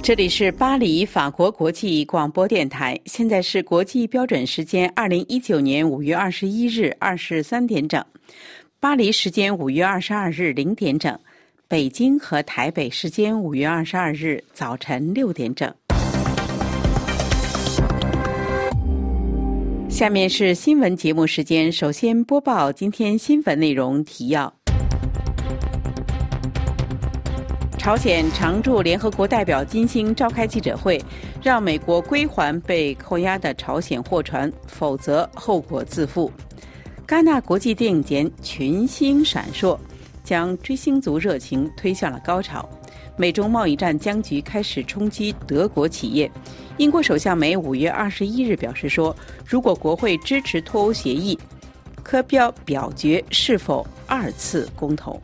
这里是巴黎法国国际广播电台，现在是国际标准时间2019年5月21日23点整，巴黎时间5月22日0点整，北京和台北时间5月22日早晨6点整。下面是新闻节目时间，首先播报今天新闻内容提要。朝鲜常驻联合国代表金星召开记者会，让美国归还被扣押的朝鲜货船，否则后果自负。戛纳国际电影节群星闪烁，将追星族热情推向了高潮。美中贸易战僵局开始冲击德国企业。英国首相梅5月21日表示说，如果国会支持脱欧协议，可表决是否2次公投。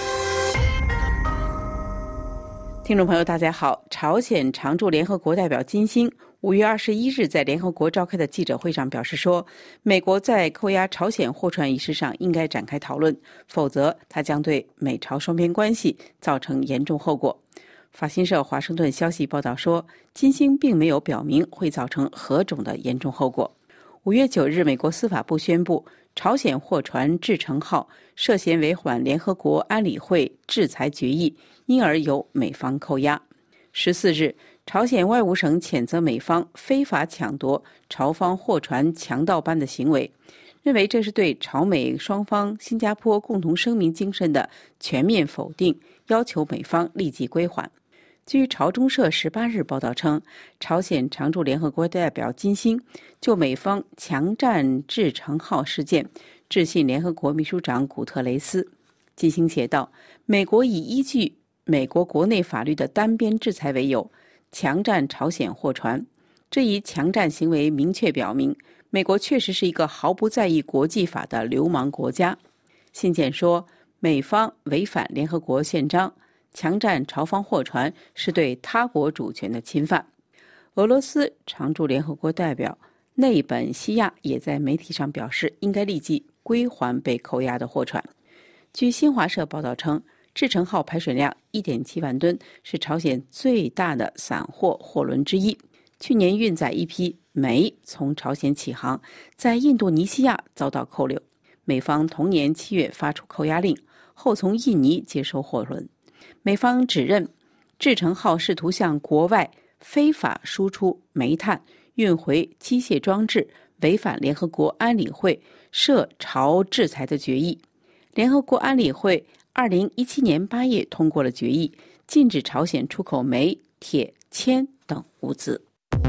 听众朋友大家好，朝鲜常驻联合国代表金星5月21日在联合国召开的记者会上表示说，美国在扣押朝鲜货船一事上应该展开讨论，否则它将对美朝双边关系造成严重后果。法新社华盛顿消息报道说，金星并没有表明会造成何种的严重后果。5月9日，美国司法部宣布，朝鲜货船志成号涉嫌违反联合国安理会制裁决议，因而由美方扣押。14日，朝鲜外务省谴责美方非法抢夺朝方货船强盗般的行为，认为这是对朝美双方新加坡共同声明精神的全面否定，要求美方立即归还。据朝中社18日报道称，朝鲜常驻联合国代表金星就美方强占志成号事件致信联合国秘书长古特雷斯。金星写道，美国以依据美国国内法律的单边制裁为由，强占朝鲜货船。这一强占行为明确表明，美国确实是一个毫不在意国际法的流氓国家。信件说，美方违反联合国宪章，强占朝方货船是对他国主权的侵犯。俄罗斯常驻联合国代表内本西亚也在媒体上表示，应该立即归还被扣押的货船。据新华社报道称，志成号排水量 1.7 万吨，是朝鲜最大的散货货轮之一。去年运载一批煤从朝鲜起航，在印度尼西亚遭到扣留。美方同年7月发出扣押令，后从印尼接收货轮。美方指认志成号试图向国外非法输出煤炭，运回机械装置，违反联合国安理会涉朝制裁的决议。联合国安理会2017年8月通过了决议，禁止朝鲜出口煤、铁、铅等物资。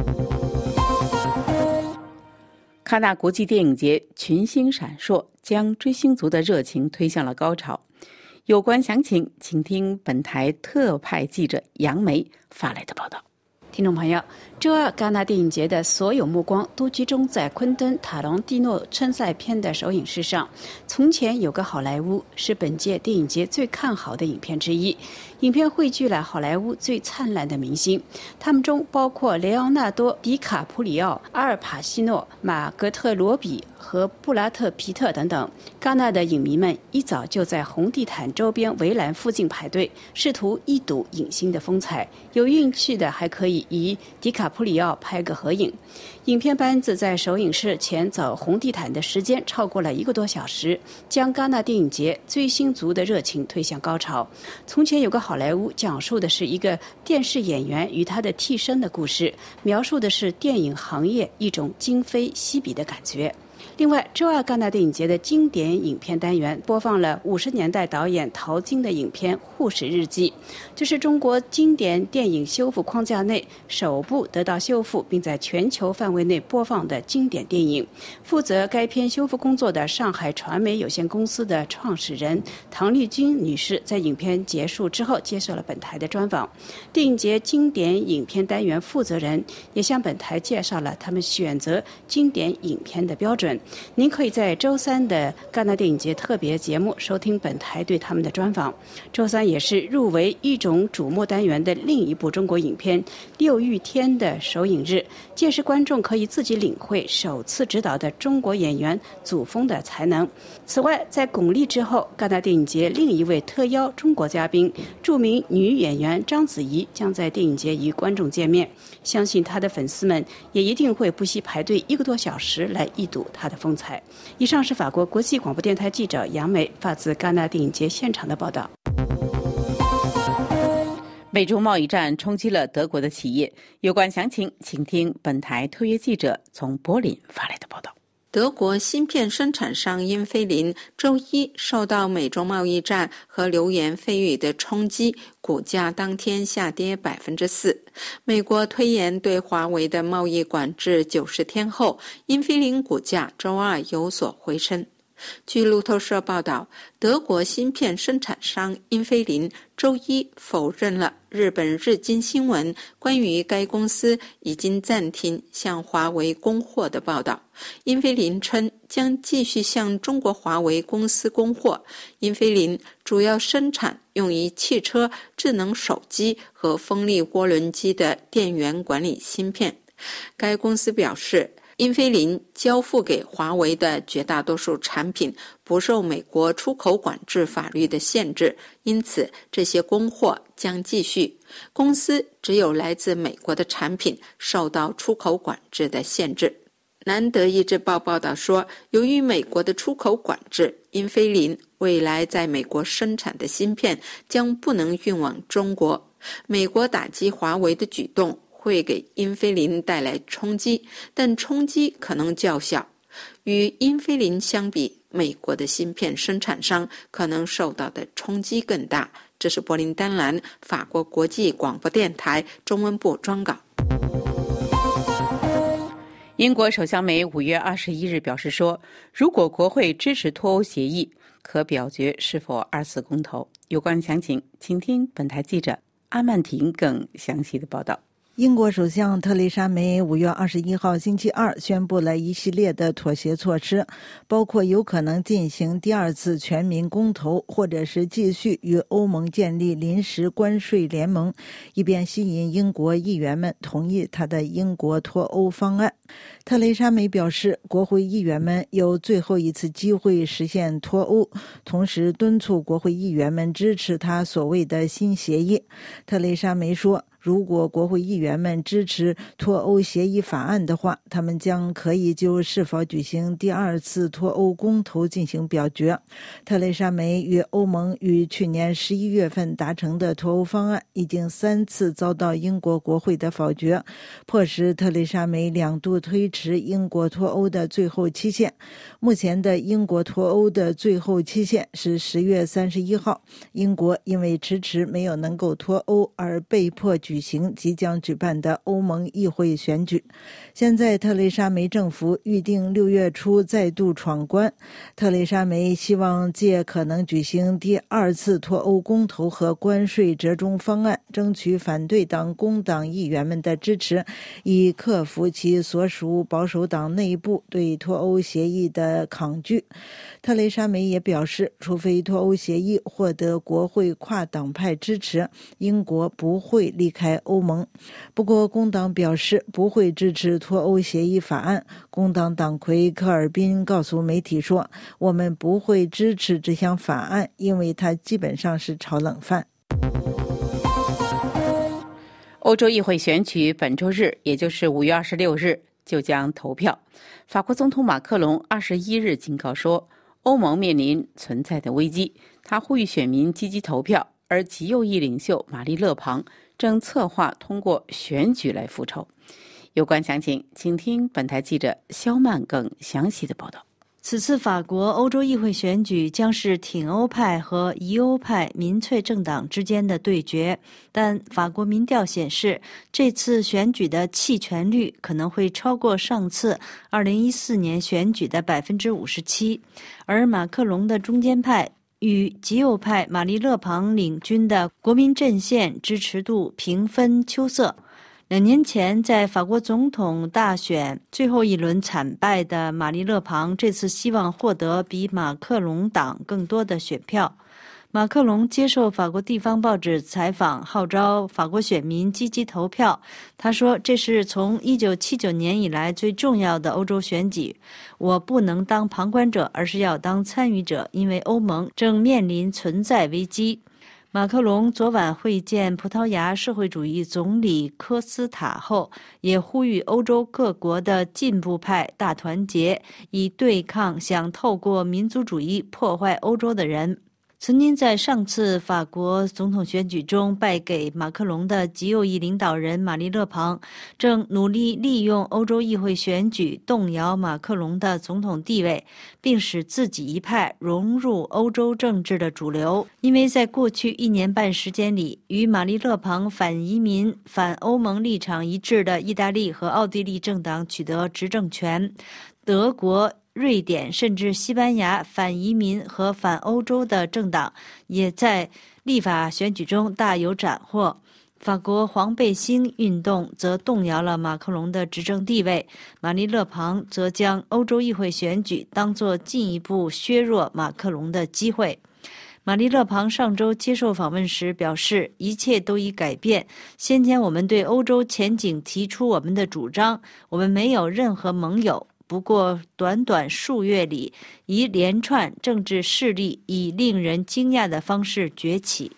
戛纳国际电影节群星闪烁，将追星族的热情推向了高潮。有关详情，请听本台特派记者杨梅发来的报道。 听众朋友，周二戛纳电影节的所有目光都集中在昆登·塔伦蒂诺参赛片的首映式上。从前有个好莱坞是本届电影节最看好的影片之一。影片汇聚了好莱坞最灿烂的明星，他们中包括雷昂纳多·迪卡普里奥、阿尔帕西诺、马格特罗比和布拉特·皮特等等。戛纳的影迷们一早就在红地毯周边围栏附近排队，试图一睹影星的风采。有运气的还可以与迪卡普里奥拍个合影。影片班子在首映式前走红地毯的时间超过了1个多小时，将戛纳电影节追星族的热情推向高潮。从前有个好莱坞讲述的是一个电视演员与他的替身的故事，描述的是电影行业一种今非昔比的感觉。另外，周二戛纳电影节的经典影片单元播放了50年代导演陶晶的影片《护士日记》，这是中国经典电影修复框架内首部得到修复并在全球范围内播放的经典电影。负责该片修复工作的上海传媒有限公司的创始人唐丽君女士在影片结束之后接受了本台的专访。电影节经典影片单元负责人也向本台介绍了他们选择经典影片的标准。 您可以在周三的戛纳电影节特别节目收听本台对他们的专访。周三也是入围一种瞩目单元的另一部中国影片《六欲天》的首映日，届时观众可以自己领会首次执导的中国演员祖峰的才能。此外，在巩俐之后，戛纳电影节另一位特邀中国嘉宾，著名女演员章子怡将在电影节与观众见面，相信她的粉丝们也一定会不惜排队1个多小时来一睹她的风采。以上是法国国际广播电台记者杨梅发自戛纳电影节现场的报道。 美中贸易战冲击了德国的企业，有关详情请听本台特约记者从柏林发来的报道。 德国芯片生产商英飞凌周一受到美中贸易战和流言蜚语的冲击，股价当天下跌 4%。 美国推延对华为的贸易管制90天后，英飞凌股价周二有所回升。据路透社报道，德国芯片生产商英飞凌周一否认了日本日经新闻关于该公司已经暂停向华为供货的报道。英飞凌称将继续向中国华为公司供货。英飞凌主要生产用于汽车、智能手机和风力涡轮机的电源管理芯片。该公司表示，英飞凌交付给华为的绝大多数产品不受美国出口管制法律的限制，因此这些供货将继续。公司只有来自美国的产品受到出口管制的限制。南德意志报报道说，由于美国的出口管制，英飞凌未来在美国生产的芯片将不能运往中国。美国打击华为的举动会给英飞凌带来冲击，但冲击可能较小。与英飞凌相比，美国的芯片生产商可能受到的冲击更大。这是柏林丹兰法国国际广播电台中文部专稿。 英国首相梅5月21日表示说，如果国会支持脱欧协议，可表决是否2次公投。有关详情请听本台记者阿曼婷更详细的报道。 英国首相特蕾莎梅5月21号星期二宣布了一系列的妥协措施，包括有可能进行第2次全民公投，或者是继续与欧盟建立临时关税联盟，以便吸引英国议员们同意他的英国脱欧方案。特蕾莎梅表示，国会议员们有最后一次机会实现脱欧，同时敦促国会议员们支持他所谓的新协议。特蕾莎梅说，如果国会议员们支持脱欧协议法案的话，他们将可以就是否举行第2次脱欧公投进行表决。特蕾莎梅与欧盟于去年11月份达成的脱欧方案已经3次遭到英国国会的否决，迫使特蕾莎梅2度推迟英国脱欧的最后期限。目前的英国脱欧的最后期限是10月31号。英国因为迟迟没有能够脱欧而被迫举行即将举办的欧盟议会选举。现在特蕾莎梅政府预定6月初再度闯关。特蕾莎梅希望借可能举行第2次脱欧公投和关税折中方案，争取反对党工党议员们的支持，以克服其所属保守党内部对脱欧协议的抗拒。特蕾莎梅也表示，除非脱欧协议获得国会跨党派支持，英国不会离开欧盟。不过工党表示不会支持脱欧协议法案。工党党魁科尔宾告诉媒体说，我们不会支持这项法案，因为它基本上是炒冷饭。 欧洲议会选举本周日，也就是5月26日就将投票。法国总统马克龙21日警告说，欧盟面临存在的危机，他呼吁选民积极投票，而极右翼领袖玛丽勒庞正策划通过选举来复仇。有关详情请听本台记者肖曼更详细的报道。 此次法国欧洲议会选举将是挺欧派和疑欧派民粹政党之间的对决，但法国民调显示，这次选举的弃权率可能会超过上次2014年选举的 57%， 而马克龙的中间派与极右派玛丽勒庞领军的国民阵线支持度平分秋色。 2年前在法国总统大选最后一轮惨败的玛丽勒庞，这次希望获得比马克龙党更多的选票。马克龙接受法国地方报纸采访，号召法国选民积极投票。他说，这是从1979年以来最重要的欧洲选举，我不能当旁观者，而是要当参与者，因为欧盟正面临存在危机。马克龙昨晚会见葡萄牙社会主义总理科斯塔后，也呼吁欧洲各国的进步派大团结，以对抗想透过民族主义破坏欧洲的人。曾经在上次法国总统选举中败给马克龙的极右翼领导人玛丽勒庞，正努力利用欧洲议会选举动摇马克龙的总统地位，并使自己一派融入欧洲政治的主流。因为在过去1年半时间里，与玛丽勒庞反移民、反欧盟立场一致的意大利和奥地利政党取得执政权，德国、瑞典甚至西班牙反移民和反欧洲的政党也在立法选举中大有斩获。法国黄背心运动则动摇了马克龙的执政地位，玛丽勒庞则将欧洲议会选举当作进一步削弱马克龙的机会。玛丽勒庞上周接受访问时表示，一切都已改变。先前我们对欧洲前景提出我们的主张，我们没有任何盟友。不过短短数月里，一连串政治势力以令人惊讶的方式崛起。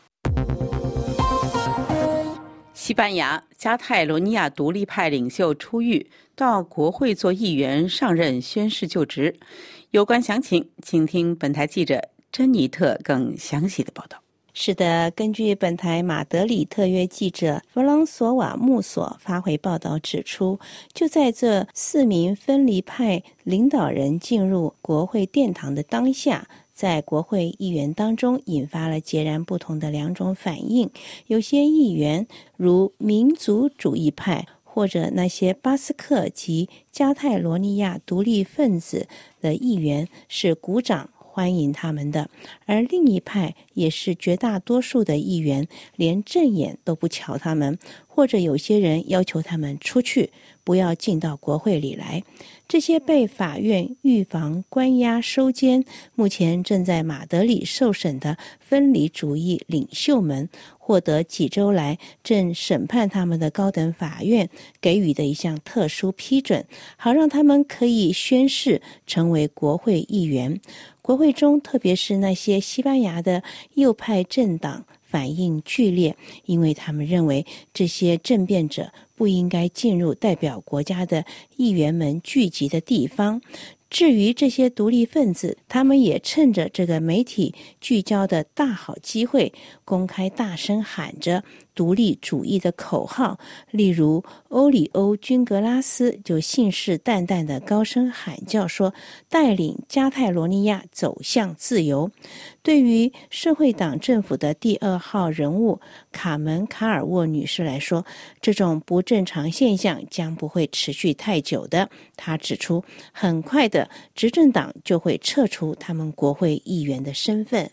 西班牙加泰罗尼亚独立派领袖出狱，到国会做议员上任宣誓就职。有关详情，请听本台记者珍妮特更详细的报道。 是的，根据本台马德里特约记者弗朗索瓦穆索发回报道指出，就在这4名分离派领导人进入国会殿堂的当下，在国会议员当中引发了截然不同的2种反应。有些议员如民族主义派或者那些巴斯克及加泰罗尼亚独立分子的议员是鼓掌欢迎他们的，而另一派也是绝大多数的议员连正眼都不瞧他们，或者有些人要求他们出去，不要进到国会里来。这些被法院预防关押收监，目前正在马德里受审的分离主义领袖们，获得几周来正审判他们的高等法院给予的一项特殊批准，好让他们可以宣誓成为国会议员。国会中，特别是那些西班牙的右派政党反应剧烈，因为他们认为这些政变者不应该进入代表国家的议员们聚集的地方。至于这些独立分子，他们也趁着这个媒体聚焦的大好机会，公开大声喊着独立主义的口号。例如欧里欧君格拉斯就信誓旦旦地高声喊叫说，带领加泰罗尼亚走向自由。对于社会党政府的第2号人物卡门卡尔沃女士来说，这种不正常现象将不会持续太久的。她指出，很快的执政党就会撤除他们国会议员的身份。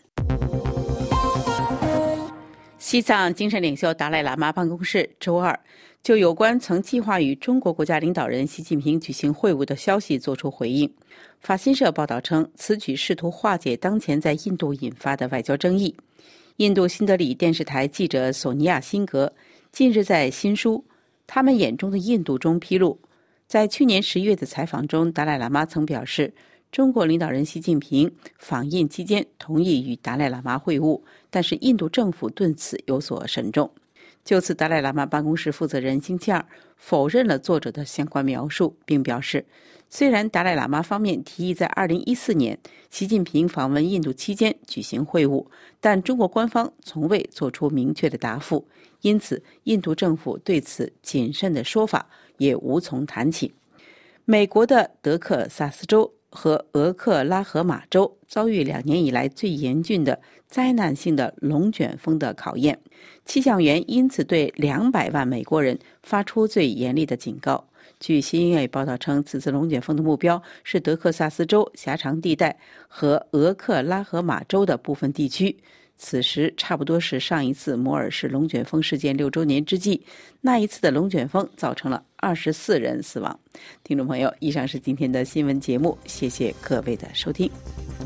西藏精神领袖达赖喇嘛办公室周二就有关曾计划与中国国家领导人习近平举行会晤的消息作出回应。法新社报道称，此举试图化解当前在印度引发的外交争议。印度新德里电视台记者索尼娅·辛格近日在新书《他们眼中的印度》中披露，在去年10月的采访中，达赖喇嘛曾表示，中国领导人习近平访印期间同意与达赖喇嘛会晤，但是印度政府对此有所慎重。就此，达赖喇嘛办公室负责人星期二否认了作者的相关描述，并表示，虽然达赖喇嘛方面提议在2014年习近平访问印度期间举行会晤，但中国官方从未做出明确的答复，因此印度政府对此谨慎的说法也无从谈起。美国的德克萨斯州和俄克拉荷马州遭遇2年以来最严峻的灾难性的龙卷风的考验，气象员因此对200万美国人发出最严厉的警告。据新月报道称，此次龙卷风的目标是德克萨斯州狭长地带和俄克拉荷马州的部分地区。 此时差不多是上一次摩尔市龙卷风事件6周年之际，那一次的龙卷风造成了24人死亡。听众朋友，以上是今天的新闻节目，谢谢各位的收听。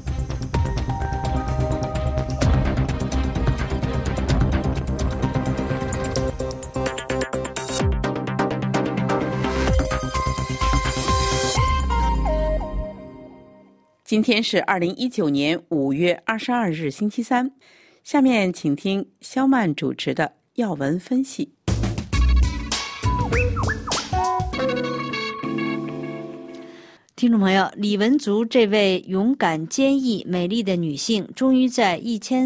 今天是2019年5月22日星期三，下面请听肖曼主持的要闻分析。 听众朋友，李文足这位勇敢、坚毅、美丽的女性，终于在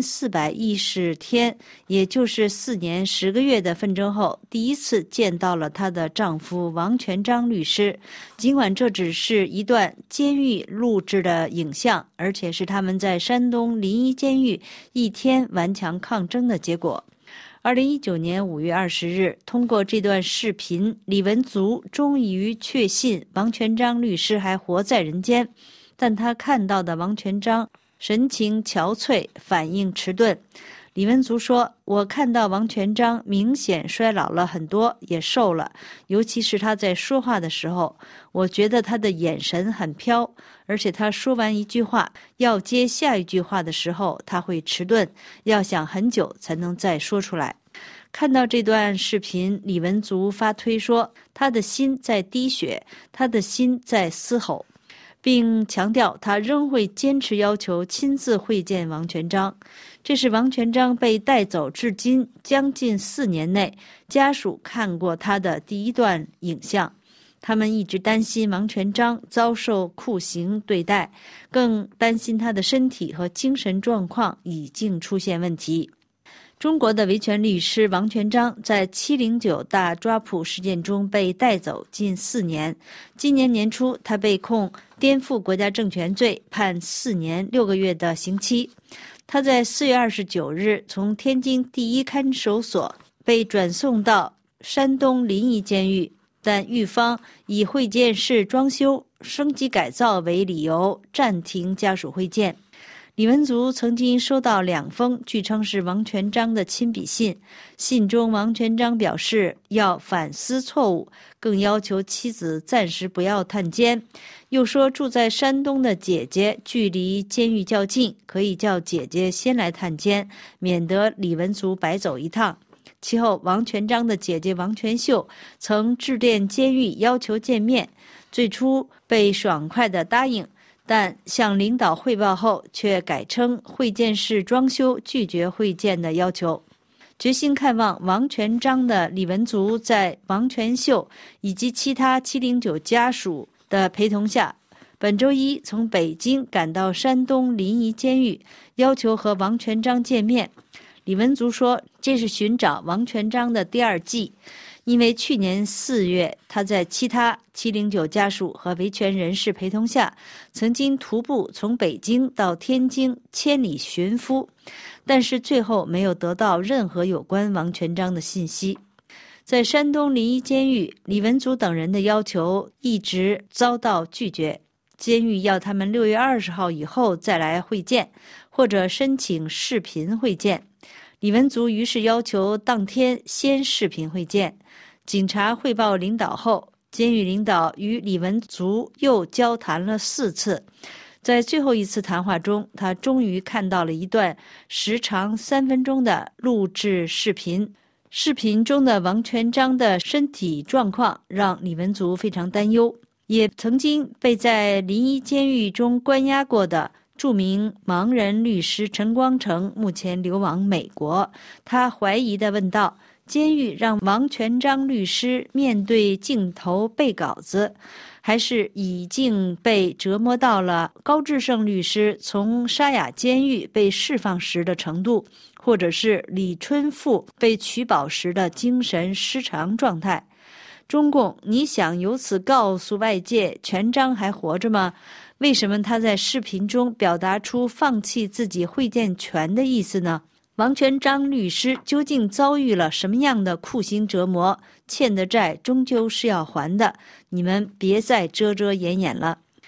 1410天，也就是4年10个月的纷争后，第一次见到了她的丈夫王全璋律师。尽管这只是一段监狱录制的影像，而且是他们在山东临沂监狱一天顽强抗争的结果。2019年5月20日，通过这段视频，李文足终于确信王全璋律师还活在人间，但他看到的王全璋神情憔悴，反应迟钝。李文足说，我看到王全璋明显衰老了很多，也瘦了，尤其是他在说话的时候，我觉得他的眼神很飘，而且他说完一句话要接下一句话的时候，他会迟钝，要想很久才能再说出来。看到这段视频，李文足发推说，他的心在滴血，他的心在嘶吼，并强调他仍会坚持要求亲自会见王全璋。这是王全璋被带走至今将近4年内，家属看过他的第一段影像。他们一直担心王全璋遭受酷刑对待，更担心他的身体和精神状况已经出现问题。中国的维权律师王全璋在709大抓捕事件中被带走近4年。今年年初，他被控颠覆国家政权罪，判4年6个月的刑期。他在4月29日从天津第一看守所被转送到山东临沂监狱，但狱方以会见室装修、升级改造为理由暂停家属会见。李文足曾经收到2封据称是王全璋的亲笔信，信中王全璋表示要反思错误，更要求妻子暂时不要探监，又说住在山东的姐姐距离监狱较近，可以叫姐姐先来探监，免得李文足白走一趟。其后，王全璋的姐姐王全秀曾致电监狱要求见面，最初被爽快地答应，但向领导汇报后却改称会见室装修，拒绝会见的要求。决心看望王全璋的李文足在王全秀以及其他709家属的陪同下，本周一从北京赶到山东临沂监狱，要求和王全璋见面。李文足说，这是寻找王全璋的第2季，因为去年4月，他在其他709家属和维权人士陪同下，曾经徒步从北京到天津千里寻夫，但是最后没有得到任何有关王全璋的信息。在山东临沂监狱，李文足等人的要求一直遭到拒绝，监狱要他们6月20号以后再来会见，或者申请视频会见。李文足于是要求当天先视频会见。警察汇报领导后，监狱领导与李文足又交谈了4次。在最后一次谈话中，他终于看到了一段时长3分钟的录制视频。视频中的王全璋的身体状况让李文足非常担忧。也曾经被在临沂监狱中关押过的著名盲人律师陈光诚目前流亡美国。他怀疑地问道，监狱让王全璋律师面对镜头背稿子，还是已经被折磨到了高志胜律师从沙雅监狱被释放时的程度，或者是李春富被取保时的精神失常状态？中共，你想由此告诉外界全璋还活着吗？为什么他在视频中表达出放弃自己会见权的意思呢？王全璋律师究竟遭遇了什么样的酷刑折磨？欠的债终究是要还的，你们别再遮遮掩掩了。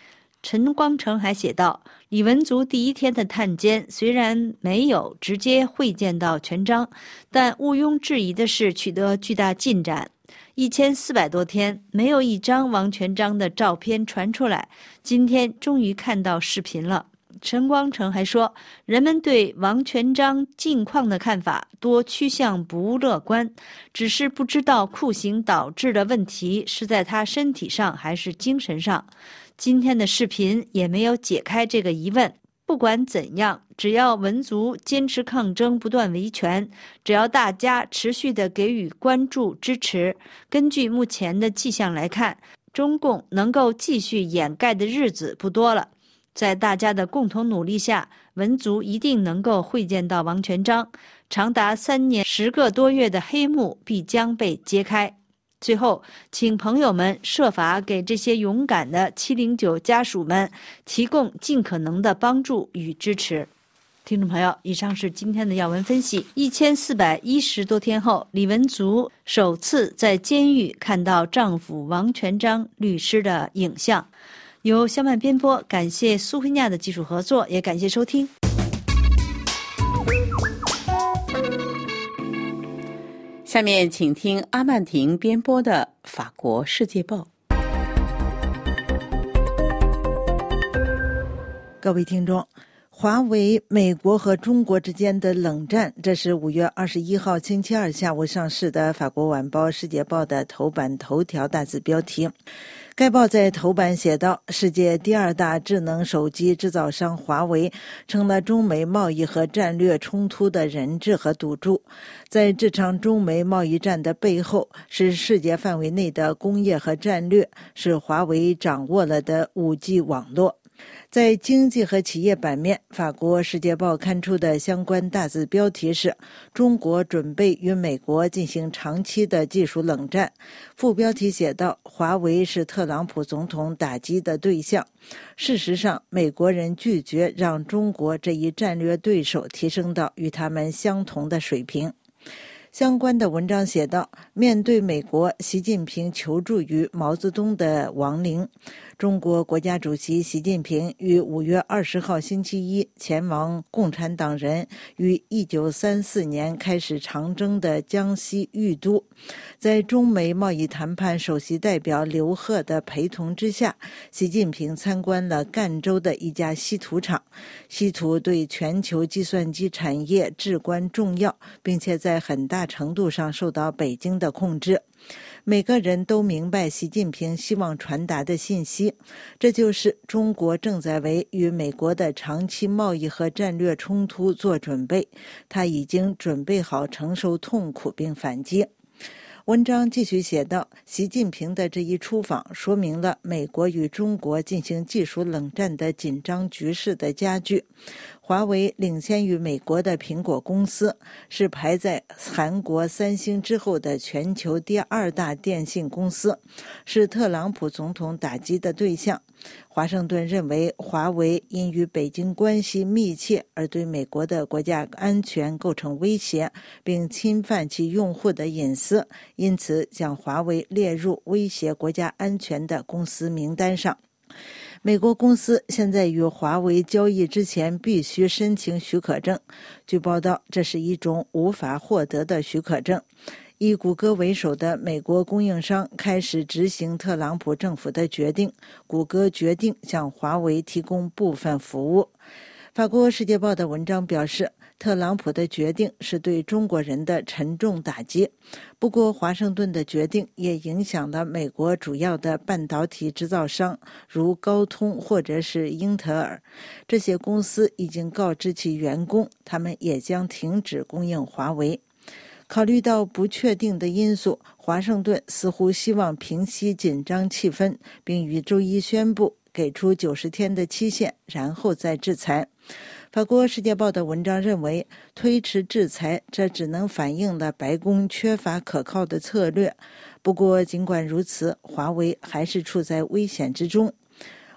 陈光诚还写道，李文足第一天的探监虽然没有直接会见到全章，但毋庸置疑的是取得巨大进展。1400多天没有一张王全璋的照片传出来，今天终于看到视频了。陈光诚还说，人们对王全璋近况的看法多趋向不乐观，只是不知道酷刑导致的问题是在他身体上还是精神上。今天的视频也没有解开这个疑问。不管怎样，只要文足坚持抗争，不断维权，只要大家持续地给予关注支持，根据目前的迹象来看，中共能够继续掩盖的日子不多了。在大家的共同努力下，文足一定能够会见到王全璋，长达3年10个多月的黑幕必将被揭开。最后，请朋友们设法给这些勇敢的709家属们提供尽可能的帮助与支持。听众朋友，以上是今天的要闻分析。1410多天后，李文足首次在监狱看到丈夫王全璋律师的影像。由肖曼编播，感谢苏菲亚的技术合作，也感谢收听。 下面请听阿曼婷编播的《法国世界报》。 各位听众，华为美国和中国之间的冷战，这是5月21号星期二下午上市的法国晚报《世界报》的头版头条大字标题。该报在头版写道，世界第2大智能手机制造商华为成了中美贸易和战略冲突的人质和赌注。在这场中美贸易战的背后，是世界范围内的工业和战略，是华为掌握了的 5G 网络。在经济和企业版面，法国《世界报》刊出的相关大字标题是中国准备与美国进行长期的技术冷战。副标题写道，华为是特朗普总统打击的对象。事实上，美国人拒绝让中国这一战略对手提升到与他们相同的水平。相关的文章写道，面对美国，习近平求助于毛泽东的亡灵。中国国家主席习近平于5月20号星期一前往共产党人于1934年开始长征的江西豫都，在中美贸易谈判首席代表刘鹤的陪同之下，习近平参观了赣州的一家稀土厂。稀土对全球计算机产业至关重要，并且在很大程度上受到北京的控制。每个人都明白习近平希望传达的信息，这就是中国正在为与美国的长期贸易和战略冲突做准备，他已经准备好承受痛苦并反击。文章继续写道，习近平的这一出访说明了美国与中国进行技术冷战的紧张局势的加剧。华为领先于美国的苹果公司，是排在韩国三星之后的全球第2大电信公司，是特朗普总统打击的对象。华盛顿认为华为因与北京关系密切而对美国的国家安全构成威胁，并侵犯其用户的隐私，因此将华为列入威胁国家安全的公司名单上。美国公司现在与华为交易之前必须申请许可证，据报道，这是一种无法获得的许可证。以谷歌为首的美国供应商开始执行特朗普政府的决定，谷歌决定向华为提供部分服务。法国《世界报》的文章表示，特朗普的决定是对中国人的沉重打击。不过，华盛顿的决定也影响了美国主要的半导体制造商，如高通或者是英特尔。这些公司已经告知其员工，他们也将停止供应华为。考虑到不确定的因素，华盛顿似乎希望平息紧张气氛，并于周一宣布给出90天的期限，然后再制裁。法国《世界报》的文章认为，推迟制裁，这只能反映了白宫缺乏可靠的策略。不过，尽管如此，华为还是处在危险之中。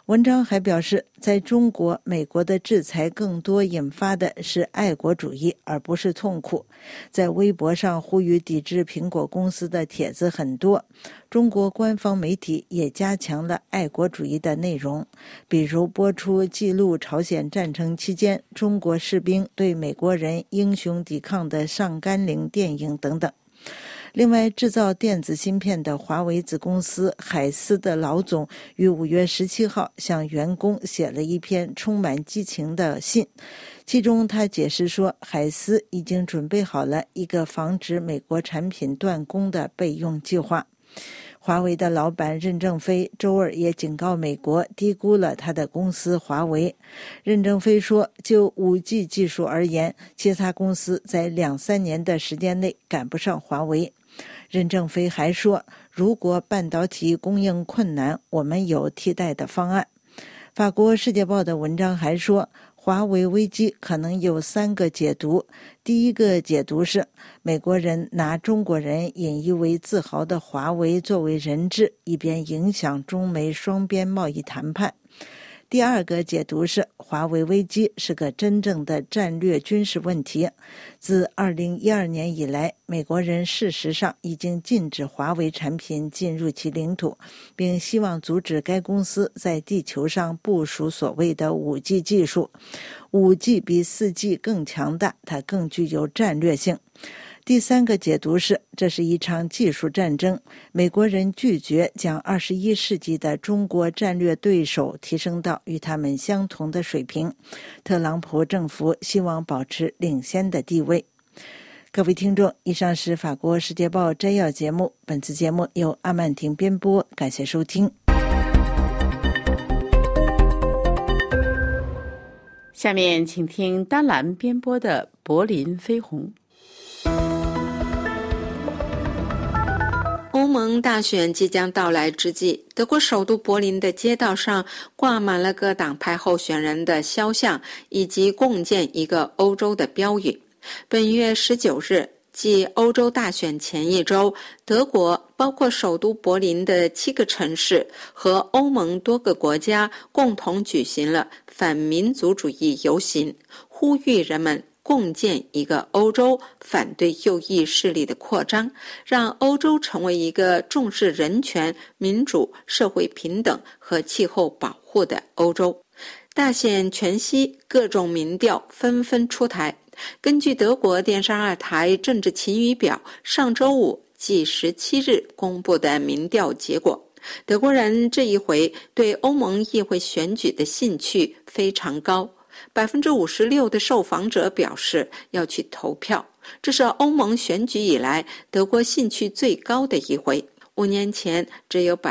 文章还表示，在中国，美国的制裁更多引发的是爱国主义，而不是痛苦。在微博上呼吁抵制苹果公司的帖子很多，中国官方媒体也加强了爱国主义的内容，比如播出记录朝鲜战争期间中国士兵对美国人英雄抵抗的上甘岭电影等等。另外，制造电子芯片的华为子公司海思的老总于5月17号向员工写了一篇充满激情的信，其中他解释说，海思已经准备好了一个防止美国产品断供的备用计划。华为的老板任正非周二也警告美国低估了他的公司华为。任正非说，就 5G 技术而言，其他公司在2-3年的时间内赶不上华为。任正非还说，如果半导体供应困难，我们有替代的方案。法国《世界报》的文章还说，华为危机可能有3个解读。第一个解读是，美国人拿中国人引以为自豪的华为作为人质，以便影响中美双边贸易谈判。第二个解读是，华为危机是个真正的战略军事问题。自2012年以来，美国人事实上已经禁止华为产品进入其领土，并希望阻止该公司在地球上部署所谓的 5G 技术。5G 比 4G 更强大，它更具有战略性。第三个解读是，这是一场技术战争，美国人拒绝将21世纪的中国战略对手提升到与他们相同的水平。特朗普政府希望保持领先的地位。各位听众，以上是法国《世界报》摘要节目，本次节目由阿曼婷编播，感谢收听。 下面请听丹兰编播的《柏林飞鸿》。 欧盟大选即将到来之际，德国首都柏林的街道上挂满了各党派候选人的肖像，以及共建一个欧洲的标语。本月19日，即欧洲大选前一周，德国包括首都柏林的7个城市和欧盟多个国家共同举行了反民族主义游行，呼吁人们共建一个欧洲，反对右翼势力的扩张，让欧洲成为一个重视人权、民主、社会平等和气候保护的欧洲。大选全息，各种民调纷纷出台。根据德国电视2台政治晴雨表上周五即17日公布的民调结果，德国人这一回对欧盟议会选举的兴趣非常高。56% 的受访者表示要去投票，这是欧盟选举以来德国兴趣最高的一回。5年前，只有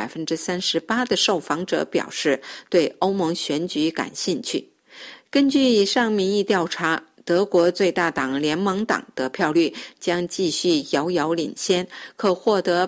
38% 的受访者表示对欧盟选举感兴趣。根据以上民意调查，德国最大党联盟党得票率将继续遥遥领先，可获得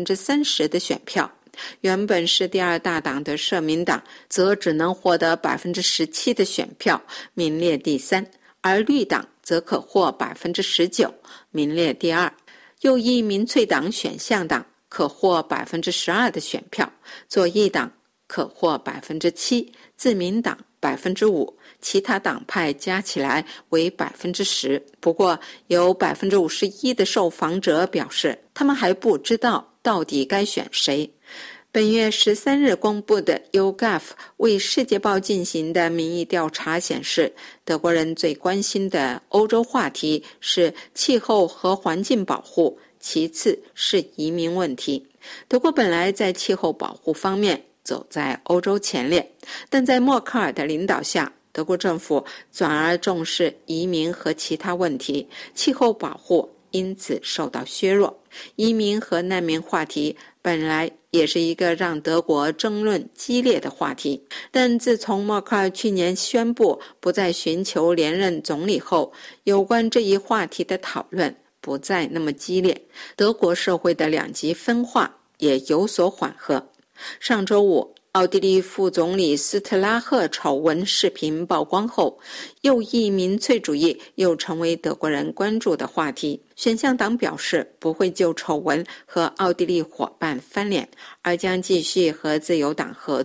30% 的选票。原本是第二大党的社民党则只能获得 17% 的选票，名列第3，而绿党则可获 19%， 名列第2。右翼民粹党选项党可获 12% 的选票，左翼党可获 7%， 自民党 5%， 其他党派加起来为 10%。 不过有 51% 的受访者表示他们还不知道到底该选谁。本月13日公布的 YouGov 为《世界报》进行的民意调查显示，德国人最关心的欧洲话题是气候和环境保护，其次是移民问题。德国本来在气候保护方面走在欧洲前列，但在默克尔的领导下，德国政府转而重视移民和其他问题，气候保护因此受到削弱。移民和难民话题本来也是一个让德国争论激烈的话题，但自从默克尔去年宣布不再寻求连任总理后，有关这一话题的讨论不再那么激烈，德国社会的两极分化也有所缓和。上周五，奥地利副总理斯特拉赫丑闻视频曝光后，右翼民粹主义又成为德国人关注的话题。选项党表示不会就丑闻和奥地利伙伴翻脸，而将继续和自由党合作。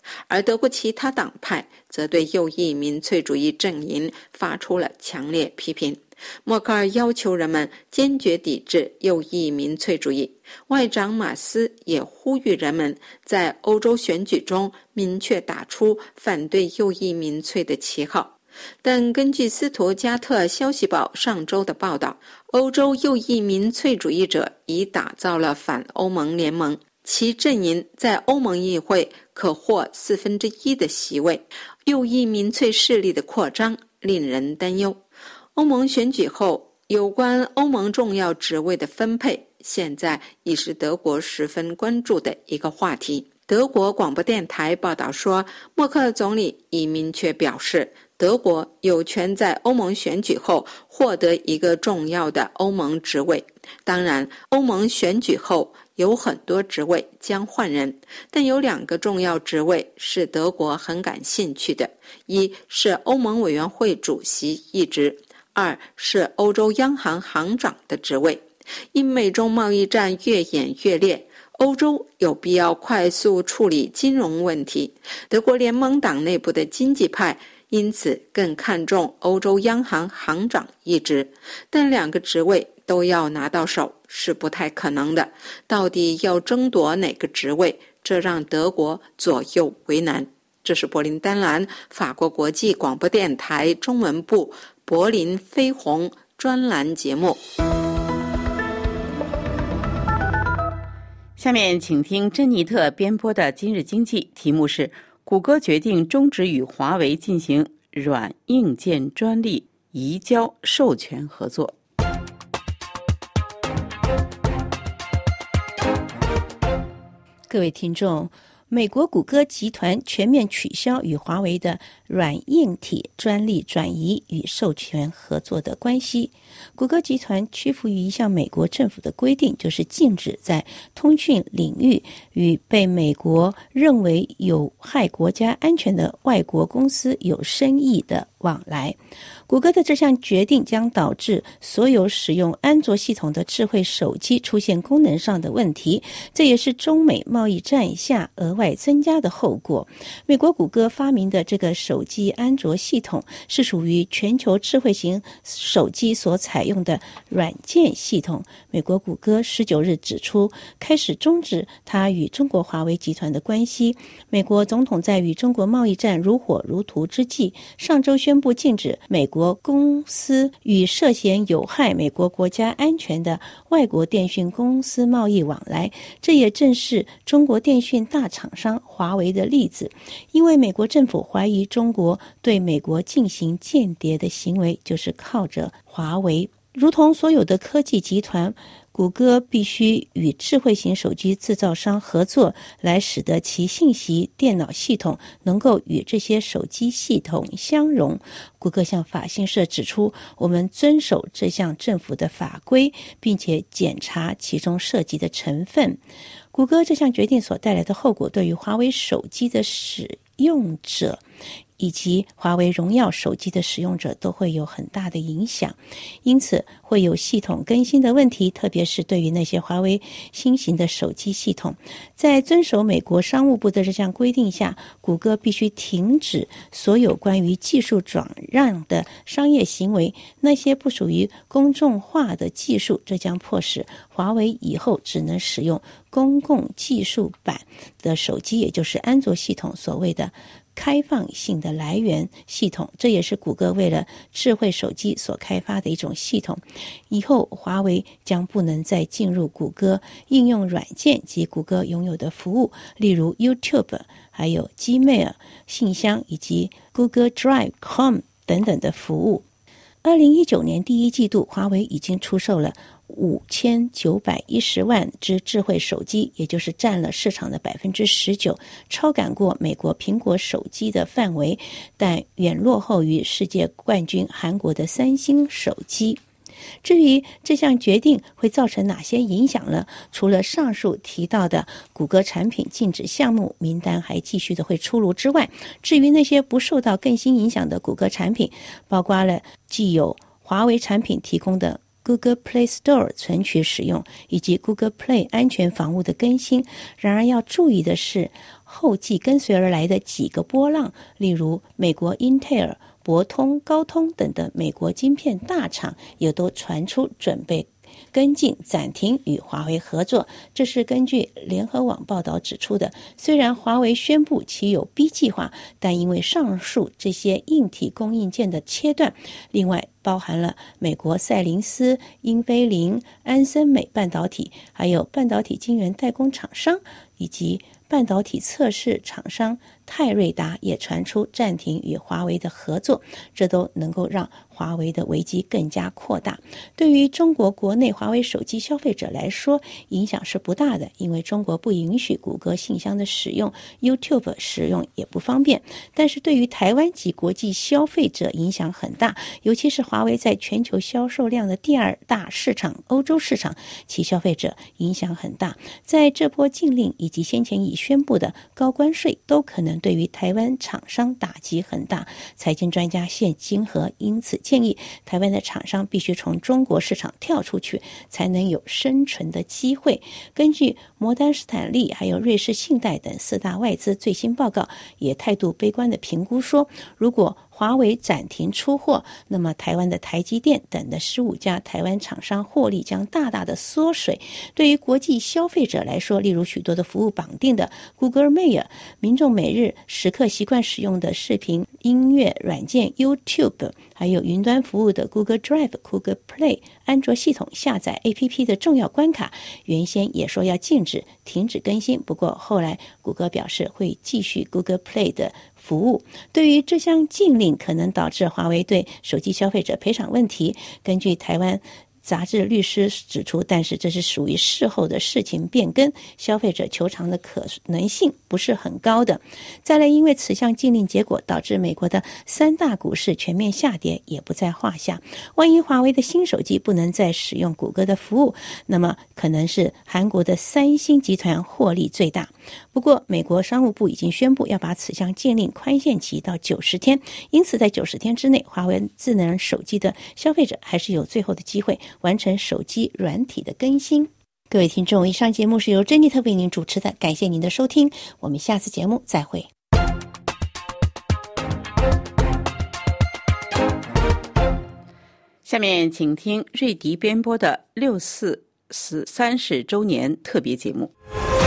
而德国其他党派则对右翼民粹主义阵营发出了强烈批评。默克尔要求人们坚决抵制右翼民粹主义，外长马斯也呼吁人们在欧洲选举中明确打出反对右翼民粹的旗号。但根据斯图加特消息报上周的报道，欧洲右翼民粹主义者已打造了反欧盟联盟，其阵营在欧盟议会可获1/4的席位。右翼民粹势力的扩张令人担忧。欧盟选举后，有关欧盟重要职位的分配现在已是德国十分关注的一个话题。德国广播电台报道说，默克尔总理已明确表示，德国有权在欧盟选举后获得一个重要的欧盟职位。当然，欧盟选举后有很多职位将换人，但有2个重要职位是德国很感兴趣的，一是欧盟委员会主席一职，2是欧洲央行行长的职位。因美中贸易战越演越烈，欧洲有必要快速处理金融问题。德国联盟党内部的经济派因此更看重欧洲央行行长一职，但2个职位都要拿到手是不太可能的。到底要争夺哪个职位，这让德国左右为难。这是柏林丹兰法国国际广播电台中文部柏林飞鸿专栏节目。 下面请听珍妮特编播的今日经济，题目是谷歌决定终止与华为进行软硬件专利移交授权合作。 各位听众，美国谷歌集团全面取消与华为的软硬体专利转移与授权合作的关系。谷歌集团屈服于一项美国政府的规定，就是禁止在通讯领域与被美国认为有害国家安全的外国公司有生意的往来。谷歌的这项决定将导致所有使用安卓系统的智慧手机出现功能上的问题，这也是中美贸易战下额外增加的后果。美国谷歌发明的这个手机安卓系统是属于全球智慧型手机所采用的软件系统。美国谷歌19日指出，开始终止它与中国华为集团的关系。美国总统在与中国贸易战如火如荼之际，上周宣布禁止美国公司与涉嫌有害美国国家安全的外国电讯公司贸易往来。这也正是中国电讯大厂商华为的例子，因为美国政府怀疑中国对美国进行间谍的行为就是靠着华为。如同所有的科技集团，谷歌必须与智慧型手机制造商合作，来使得其信息电脑系统能够与这些手机系统相容。谷歌向法新社指出，我们遵守这项政府的法规，并且检查其中涉及的成分。谷歌这项决定所带来的后果，对于华为手机的使用者以及华为荣耀手机的使用者都会有很大的影响，因此会有系统更新的问题，特别是对于那些华为新型的手机系统。在遵守美国商务部的这项规定下，谷歌必须停止所有关于技术转让的商业行为，那些不属于公众化的技术，这将迫使华为以后只能使用公共技术版的手机，也就是安卓系统所谓的开放性的来源系统。这也是谷歌为了智慧手机所开发的一种系统。以后华为将不能再进入谷歌应用软件及谷歌拥有的服务，例如 YouTube 还有 Gmail 信箱以及 Google Drive、Chrome 等等的服务。2019年第一季度，华为已经出售了5910万只智慧手机，也就是占了市场的 19%， 超赶过美国苹果手机的范围，但远落后于世界冠军韩国的三星手机。至于这项决定会造成哪些影响呢？除了上述提到的谷歌产品禁止项目名单还继续的会出炉之外，至于那些不受到更新影响的谷歌产品，包括了既有华为产品提供的Google Play Store 存取使用以及 Google Play 安全防务的更新。然而要注意的是， 后继跟随而来的几个波浪，例如美国英特尔、博通、高通等的美国晶片大厂也都传出准备跟进暂停与华为合作。这是根据联合网报道指出的。虽然华为宣布其有 B 计划，但因为上述这些硬体供应链的切断，另外包含了美国赛灵思、英飞凌、安森美半导体，还有半导体晶圆代工厂商以及半导体测试厂商泰瑞达也传出暂停与华为的合作，这都能够让华为的危机更加扩大。对于中国国内华为手机消费者来说，影响是不大的，因为中国不允许谷歌信箱的使用， YouTube 使用也不方便。但是对于台湾及国际消费者影响很大，尤其是华为在全球销售量的第二大市场欧洲市场，其消费者影响很大。在这波禁令以及先前已宣布的高关税，都可能对于台湾厂商打击很大。财经专家谢金河因此建议，台湾的厂商必须从中国市场跳出去，才能有生存的机会。根据摩根士坦利还有瑞士信贷等4大外资最新报告，也态度悲观的评估说，如果华为暂停出货，那么台湾的台积电等的15家台湾厂商获利将大大的缩水。对于国际消费者来说，例如许多的服务绑定的 Google Mail， 民众每日时刻习惯使用的视频音乐软件 YouTube， 还有云端服务的 Google Drive、Google Play， 安卓系统下载 APP 的重要关卡，原先也说要停止更新，不过后来谷歌表示会继续 Google Play 的服务。对于这项禁令可能导致华为对手机消费者赔偿问题，根据台湾杂志律师指出，但是这是属于事后的事情变更，消费者求偿的可能性不是很高的。再来，因为此项禁令结果导致美国的3大股市全面下跌，也不在话下。万一华为的新手机不能再使用谷歌的服务，那么可能是韩国的三星集团获利最大。不过美国商务部已经宣布要把此项禁令宽限期到90天，因此在90天之内，华为智能手机的消费者还是有最后的机会完成手机软体的更新。各位听众，以上节目是由珍妮特为您主持的，感谢您的收听，我们下次节目再会。 下面请听瑞迪编播的6·4死30周年特别节目。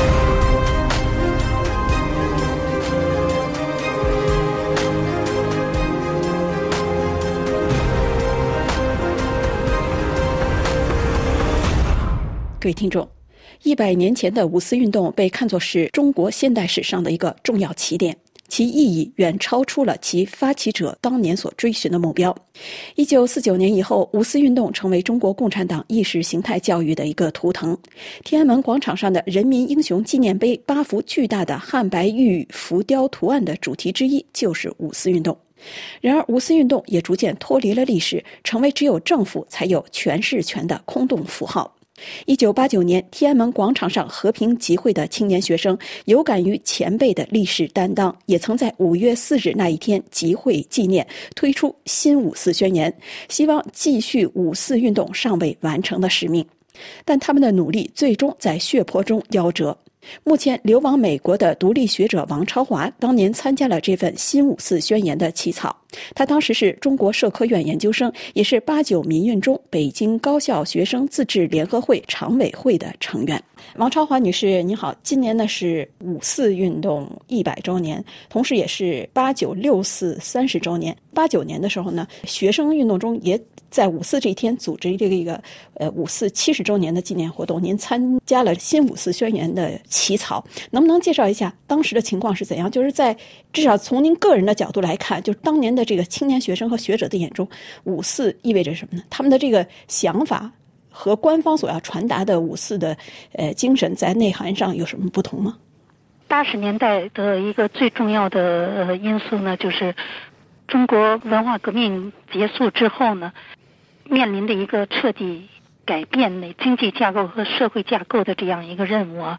各位听众，100年前的五四运动被看作是中国现代史上的一个重要起点，其意义远超出了其发起者当年所追寻的目标。1949年以后，五四运动成为中国共产党意识形态教育的一个图腾。天安门广场上的人民英雄纪念碑8幅巨大的汉白玉浮雕图案的主题之一就是五四运动。然而，五四运动也逐渐脱离了历史，成为只有政府才有诠释权的空洞符号。1989年，天安门广场上和平集会的青年学生有感于前辈的历史担当，也曾在5月4日那一天集会纪念，推出新五四宣言，希望继续五四运动尚未完成的使命。但他们的努力最终在血泊中夭折。目前流亡美国的独立学者王超华当年参加了这份新五四宣言的起草，他当时是中国社科院研究生，也是89民运中北京高校学生自治联合会常委会的成员。王超华女士您好，今年呢是五四运动100周年，同时也是89、64、30周年。89年的时候呢，学生运动中也在五四这一天组织这个五四70周年的纪念活动，您参加了新五四宣言的起草，能不能介绍一下当时的情况是怎样？就是在至少从您个人的角度来看，就是当年的这个青年学生和学者的眼中，五四意味着什么呢？他们的这个想法和官方所要传达的五四的精神在内涵上有什么不同吗 ？80年代的一个最重要的因素呢，就是中国文化革命结束之后呢，面临的一个彻底改变的经济架构和社会架构的这样一个任务啊，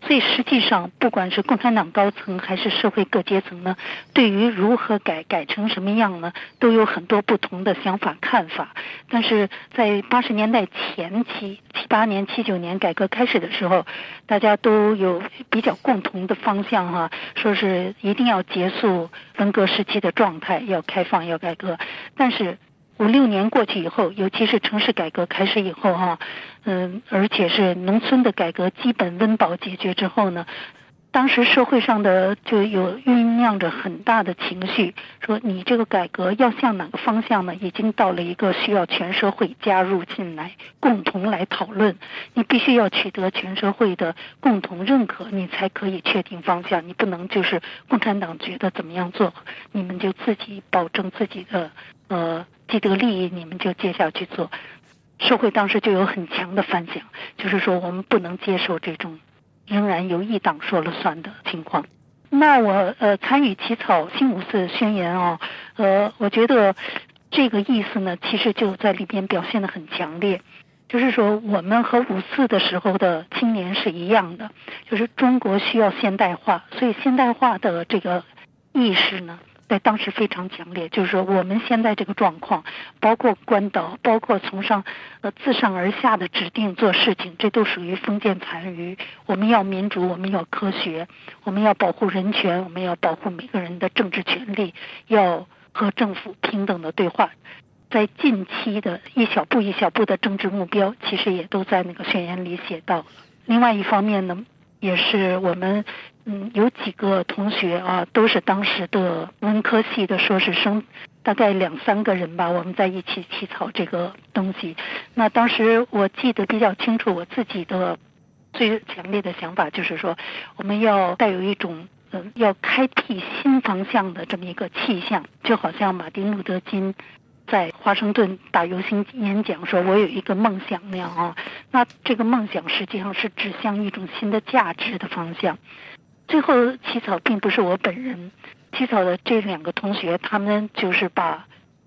所以实际上不管是共产党高层还是社会各阶层呢，对于如何改成什么样呢，都有很多不同的想法看法。但是在80年代前期78年79年改革开始的时候，大家都有比较共同的方向说是一定要结束文革时期的状态，要开放要改革。但是5、6年过去以后，尤其是城市改革开始以后而且是农村的改革基本温饱解决之后呢，当时社会上的就有酝酿着很大的情绪，说你这个改革要向哪个方向呢？已经到了一个需要全社会加入进来，共同来讨论。你必须要取得全社会的共同认可，你才可以确定方向。你不能就是共产党觉得怎么样做，你们就自己保证自己的既得利益，你们就接下去做。社会当时就有很强的反响，就是说我们不能接受这种仍然由一党说了算的情况。那我参与起草新五四宣言我觉得这个意思呢，其实就在里边表现得很强烈。就是说我们和54的时候的青年是一样的，就是中国需要现代化，所以现代化的这个意识呢在当时非常强烈。就是说我们现在这个状况，包括官导，包括从上自上而下的指定做事情，这都属于封建残余。我们要民主，我们要科学，我们要保护人权，我们要保护每个人的政治权利，要和政府平等的对话。在近期的一小步一小步的政治目标，其实也都在那个宣言里写到了。另外一方面呢，也是我们有几个同学都是当时的文科系的硕士生，大概2、3个人吧，我们在一起起草这个东西。那当时我记得比较清楚，我自己的最强烈的想法就是说，我们要带有一种要开辟新方向的这么一个气象，就好像马丁路德金在华盛顿大游行演讲说我有一个梦想那样那这个梦想实际上是指向一种新的价值的方向。最后起草并不是我本人，起草的这2个同学，他们就是把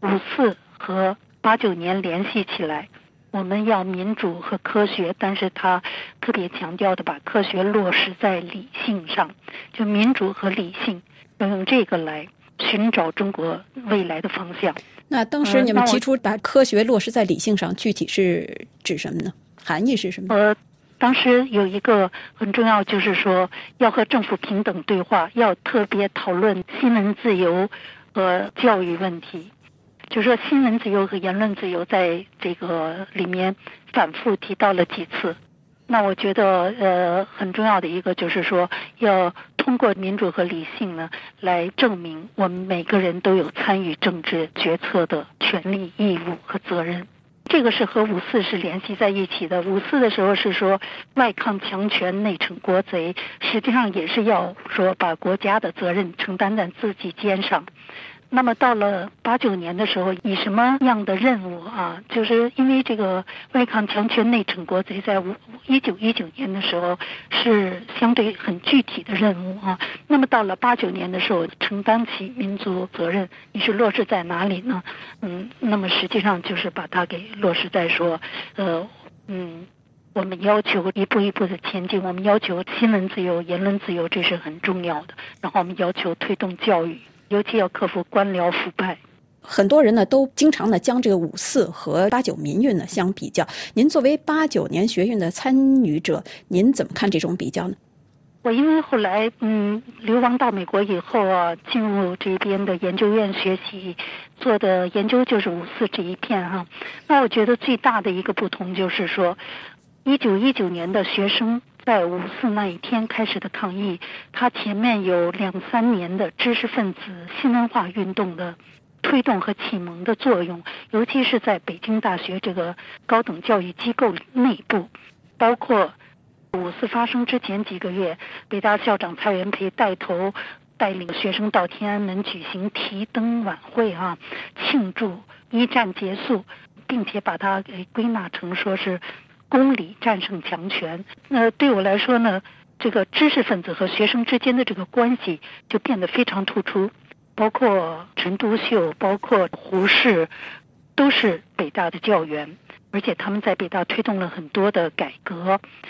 54和89年联系起来。我们要民主和科学，但是他特别强调的把科学落实在理性上，就民主和理性要用这个来寻找中国未来的方向。 那当时你们提出把科学落实在理性上，具体是指什么呢？含义是什么？ 当时有一个很重要，就是说要和政府平等对话，要特别讨论新闻自由和教育问题。就是说新闻自由和言论自由在这个里面反复提到了几次。那我觉得很重要的一个就是说，要通过民主和理性呢，来证明我们每个人都有参与政治决策的权利、义务和责任。这个是和54是联系在一起的。54的时候是说外抗强权，内惩国贼，实际上也是要说把国家的责任承担在自己肩上。那么到了89年的时候，以什么样的任务就是因为这个外抗强权内惩国贼在1919年的时候是相对很具体的任务那么到了89年的时候，承担起民族责任，你是落实在哪里呢？那么实际上就是把它给落实在说我们要求一步一步的前进，我们要求新闻自由、言论自由，这是很重要的。然后我们要求推动教育，尤其要克服官僚腐败。 很多人呢都经常呢将这个54和89民运呢相比较。您作为89年学运的参与者，您怎么看这种比较呢？ 我因为后来流亡到美国以后进入这边的研究院学习，做的研究就是54这一片那我觉得最大的一个不同就是说，1919年的学生在54那一天开始的抗议，它前面有2、3年的知识分子新文化运动的推动和启蒙的作用，尤其是在北京大学这个高等教育机构内部，包括54发生之前几个月，北大校长蔡元培带领学生到天安门举行提灯晚会庆祝一战结束，并且把它给归纳成说是公理战胜强权。对我来说呢，这个知识分子和学生之间的这个关系就变得非常突出，包括陈独秀，包括胡适，都是北大的教员，而且他们在北大推动了很多的改革。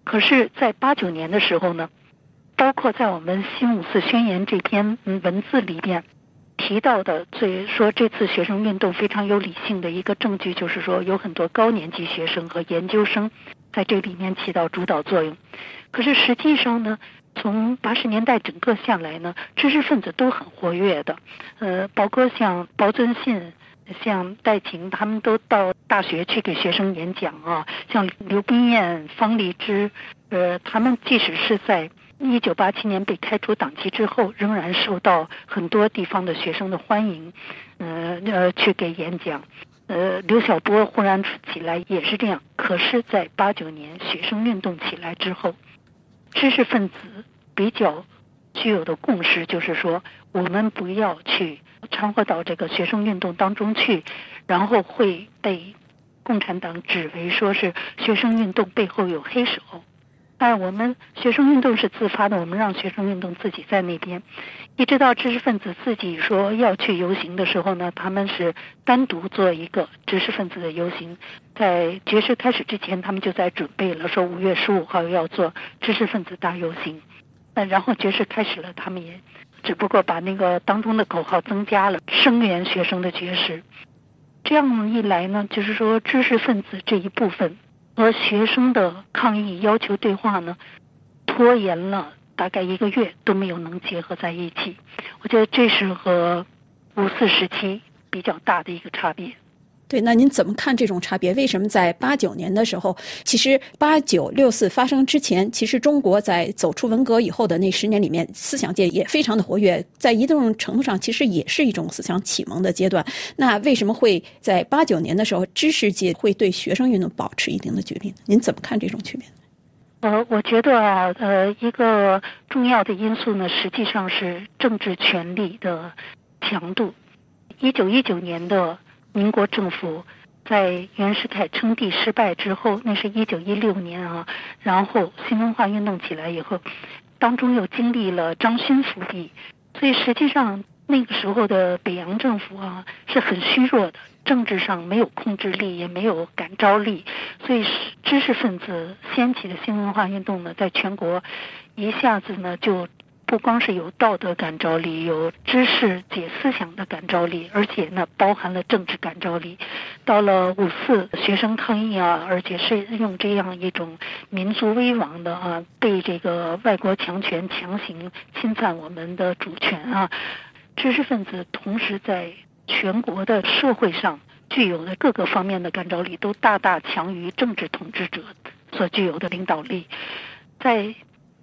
可是在89年的时候呢，包括在我们新五四宣言这篇文字里边提到的，说这次学生运动非常有理性的一个证据，就是说有很多高年级学生和研究生在这里面起到主导作用。可是实际上呢，从80年代整个下来呢，知识分子都很活跃的，包括像包遵信、像戴晴，他们都到大学去给学生演讲啊。像刘宾彦、方励之，他们即使是在1987年被开除党籍之后，仍然受到很多地方的学生的欢迎，去给演讲。刘晓波忽然起来也是这样。可是在89年学生运动起来之后，知识分子比较具有的共识就是说，我们不要去掺和到这个学生运动当中去，然后会被共产党指为说是学生运动背后有黑手。我们学生运动是自发的，我们让学生运动自己在那边，一直到知识分子自己说要去游行的时候呢，他们是单独做一个知识分子的游行。在绝食开始之前，他们就在准备了，说5月15号要做知识分子大游行。然后绝食开始了，他们也只不过把那个当中的口号增加了，声援学生的绝食。这样一来呢，就是说知识分子这一部分和学生的抗议要求对话呢，拖延了大概1个月都没有能结合在一起。我觉得这是和54时期比较大的一个差别。 对，那您怎么看这种差别？为什么在89年的时候，其实89、64发生之前，其实中国在走出文革以后的那10年里面，思想界也非常的活跃，在一定程度上其实也是一种思想启蒙的阶段。那为什么会在89年的时候，知识界会对学生运动保持一定的距离呢？您怎么看这种区别？ 我觉得一个重要的因素呢，实际上是政治权力的强度。1919年的民国政府在袁世凯称帝失败之后，那是1916年啊，然后新文化运动起来以后，当中又经历了张勋复辟，所以实际上那个时候的北洋政府啊是很虚弱的，政治上没有控制力，也没有感召力，所以知识分子掀起的新文化运动呢，在全国一下子呢就不光是有道德感召力，有知识解思想的感召力，而且呢包含了政治感召力。到了54学生抗议啊，而且是用这样一种民族危亡的啊，被这个外国强权强行侵犯我们的主权啊，知识分子同时在全国的社会上具有的各个方面的感召力都大大强于政治统治者所具有的领导力。在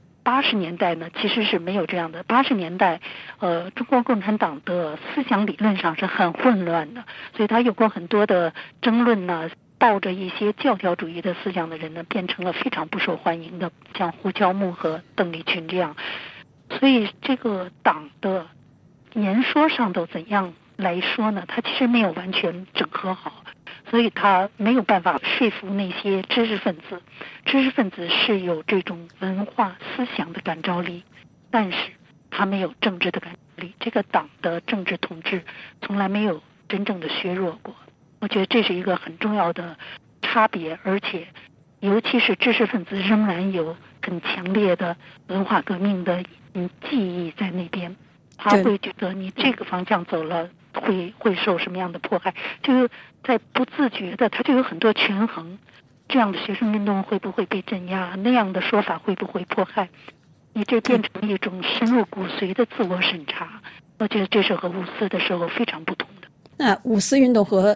80年代呢，其实是没有这样的。80年代，中国共产党的思想理论上是很混乱的，所以他有过很多的争论呢，抱着一些教条主义的思想的人呢，变成了非常不受欢迎的，像胡乔木和邓丽群这样。所以这个党的言说上都怎样来说呢？他其实没有完全整合好。所以他没有办法说服那些知识分子。知识分子是有这种文化思想的感召力，但是他没有政治的感召力。这个党的政治统治从来没有真正的削弱过。我觉得这是一个很重要的差别，而且尤其是知识分子仍然有很强烈的文化革命的记忆在那边，他会觉得你这个方向走了会受什么样的迫害，就在不自觉的他就有很多权衡，这样的学生运动会不会被镇压，那样的说法会不会迫害，你这变成一种深入骨髓的自我审查。我觉得这是和54的时候非常不同的。 那54运动和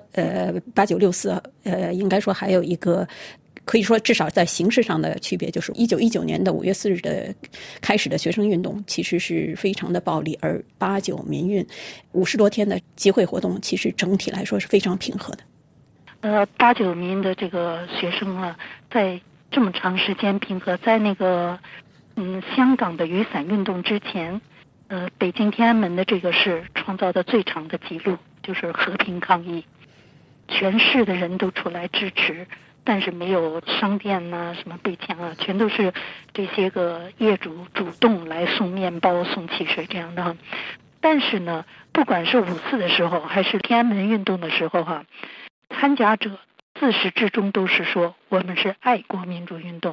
89、64应该说还有一个可以说至少在形式上的区别，就是1919年的5月4日的开始的学生运动其实是非常的暴力，而89民运50多天的集会活动其实整体来说是非常平和的。 89民的这个学生啊，在这么长时间平和，在那个香港的雨伞运动之前，北京天安门的这个是创造的最长的记录，就是和平抗议，全市的人都出来支持。但是没有商店呐、什么被抢啊，全都是这些个业主主动来送面包、送汽水这样的。但是呢，不管是54的时候，还是天安门运动的时候哈，参加者自始至终都是说我们是爱国民主运动。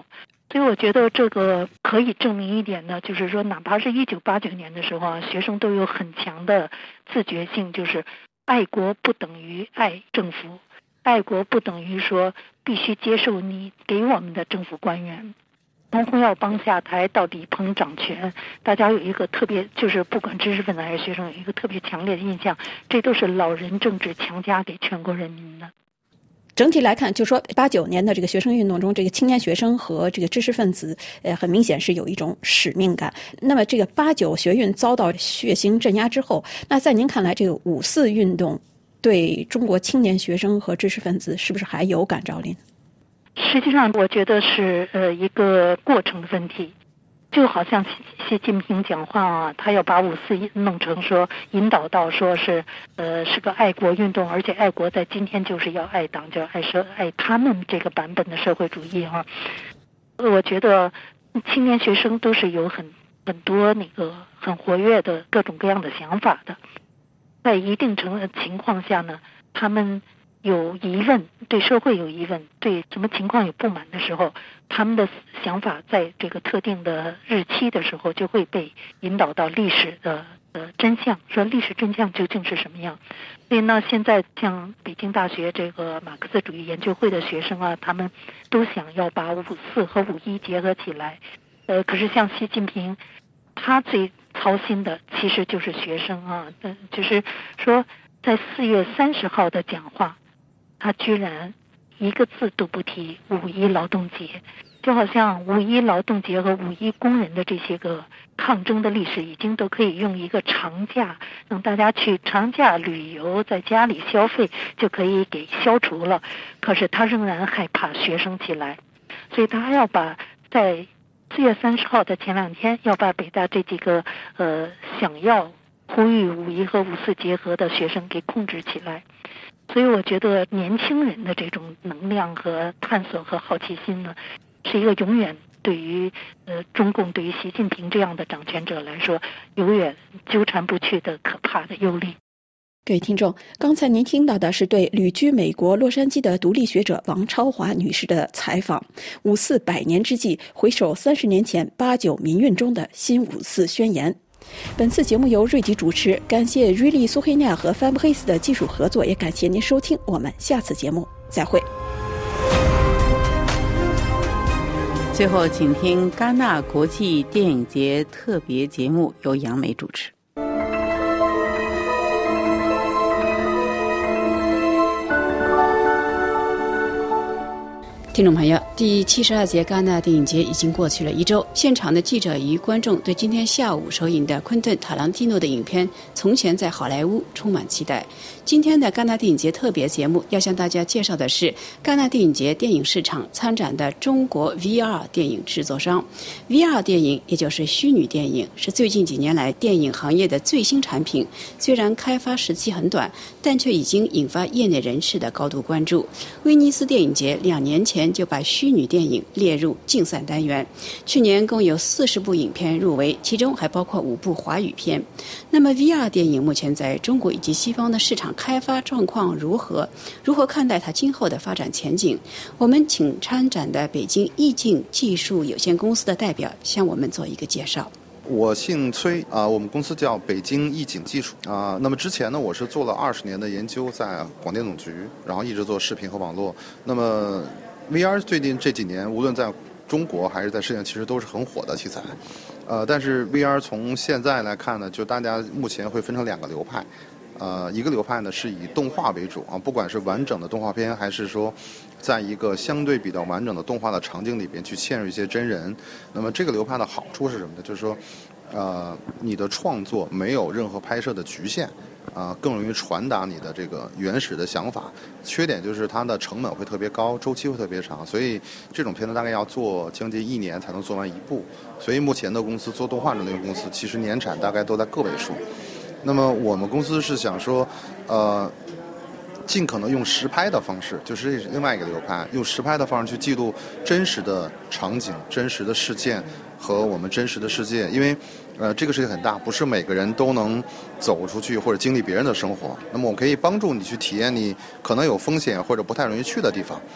所以我觉得这个可以证明一点呢，就是说哪怕是1989年的时候啊，学生都有很强的自觉性，就是爱国不等于爱政府，爱国不等于说必须接受你给我们的政府官员。从洪耀邦下台到李鹏掌权，大家有一个特别，就是不管知识分子还是学生，有一个特别强烈的印象，这都是老人政治强加给全国人民的。 整体来看，就说89年的这个学生运动中，这个青年学生和这个知识分子，很明显是有一种使命感。那么这个89学运遭到血腥镇压之后，那在您看来，这个5·4运动对中国青年学生和知识分子是不是还有感召力呢？ 实际上我觉得是一个过程的问题，就好像习近平讲话啊，他要把5·4弄成说引导到说是是个爱国运动，而且爱国在今天就是要爱党，就爱他们这个版本的社会主义啊。我觉得青年学生都是有很多那个很活跃的各种各样的想法的，在一定情况下呢，他们有疑问，对社会有疑问，对什么情况有不满的时候，他们的想法在这个特定的日期的时候就会被引导到历史的真相，说历史真相究竟是什么样。所以呢，现在像北京大学这个马克思主义研究会的学生啊，他们都想要把5·4和5·1结合起来。可是像习近平，他最操心的其实就是学生啊，就是说在4月30号的讲话，他居然一个字都不提5·1劳动节，就好像5·1劳动节和5·1工人的这些个抗争的历史已经都可以用一个长假，让大家去长假旅游，在家里消费就可以给消除了。可是他仍然害怕学生起来，所以他要把在4月30号的前2天要把北大这几个想要呼吁5·1和5·4结合的学生给控制起来。所以我觉得年轻人的这种能量和探索和好奇心呢，是一个永远对于中共对于习近平这样的掌权者来说永远纠缠不去的可怕的忧虑。 各位听众，刚才您听到的是对旅居美国洛杉矶的独立学者王超华女士的采访。5·4100年之际，回首30年前89民运中的新5·4宣言。本次节目由瑞吉主持，感谢瑞丽苏黑亚和范布黑斯的技术合作，也感谢您收听，我们下次节目再会。 最后请听戛纳国际电影节特别节目，由杨梅主持。 听众朋友，第72届戛纳电影节已经过去了1周，现场的记者与观众对今天下午首映的昆顿·塔朗蒂诺的影片《从前在好莱坞》充满期待。今天的戛纳电影节特别节目要向大家介绍的是戛纳电影节电影市场参展的中国 VR 电影制作商。VR 电影也就是虚拟电影，是最近几年来电影行业的最新产品，虽然开发时期很短，但却已经引发业内人士的高度关注。威尼斯电影节2年前就把虚拟电影列入竞赛单元，去年共有40部影片入围，其中还包括5部华语片。那么 VR 电影目前在中国以及西方的市场开发状况如何？如何看待它今后的发展前景？我们请参展的北京意境技术有限公司的代表向我们做一个介绍。 我姓崔我们公司叫北京意境技术那么之前呢，我是做了20年的研究，在广电总局，然后一直做视频和网络。那么 VR 最近这几年，无论在中国还是在世界，其实都是很火的题材。但是 VR 从现在来看呢，就大家目前会分成2个流派。一个流派呢是以动画为主不管是完整的动画片，还是说在一个相对比较完整的动画的场景里边去嵌入一些真人。那么这个流派的好处是什么呢？就是说你的创作没有任何拍摄的局限更容易传达你的这个原始的想法。缺点就是它的成本会特别高，周期会特别长，所以这种片子大概要做将近1年才能做完1部。所以目前的公司做动画的那个公司，其实年产大概都在个位数。那么我们公司是想说尽可能用实拍的方式，就是另外一个流派，用实拍的方式去记录真实的场景、真实的事件和我们真实的世界。因为这个世界很大，不是每个人都能走出去或者经历别人的生活。那么我可以帮助你去体验你可能有风险或者不太容易去的地方